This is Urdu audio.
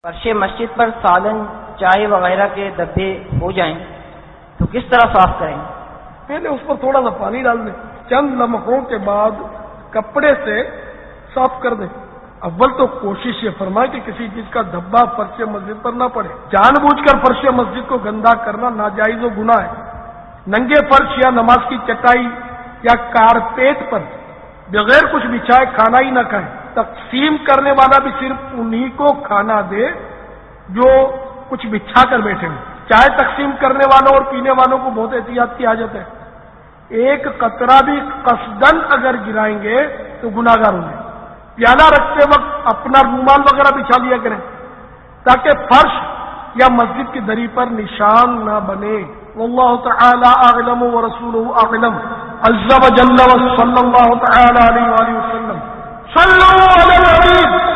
فرش مسجد پر سالن چائے وغیرہ کے دبے ہو جائیں تو کس طرح صاف کریں؟ پہلے اس پر تھوڑا سا پانی ڈال دیں، چند لمحوں کے بعد کپڑے سے صاف کر دیں۔ اول تو کوشش یہ فرمائے کہ کسی چیز کا دھبا فرش مسجد پر نہ پڑے۔ جان بوجھ کر فرش مسجد کو گندا کرنا ناجائز و گناہ ہے۔ ننگے فرش یا نماز کی چٹائی یا کارپیٹ پر بغیر کچھ بچھائے کھانا ہی نہ کھائیں۔ تقسیم کرنے والا بھی صرف انہی کو کھانا دے جو کچھ بچھا کر بیٹھے ہوں۔ چائے تقسیم کرنے والوں اور پینے والوں کو بہت احتیاط کی حاجت ہے۔ ایک قطرہ بھی قصدن اگر گرائیں گے تو گناہگار ہوں گے۔ پیالہ رکھتے وقت اپنا رومال وغیرہ بچھا لیا کریں تاکہ فرش یا مسجد کی دری پر نشان نہ بنے۔ واللہ تعالی اعلم ورسولہ اعلم عز وجل وصلی اللہ تعالی علیہ وآلہ وسلم۔ صلوا علی النبی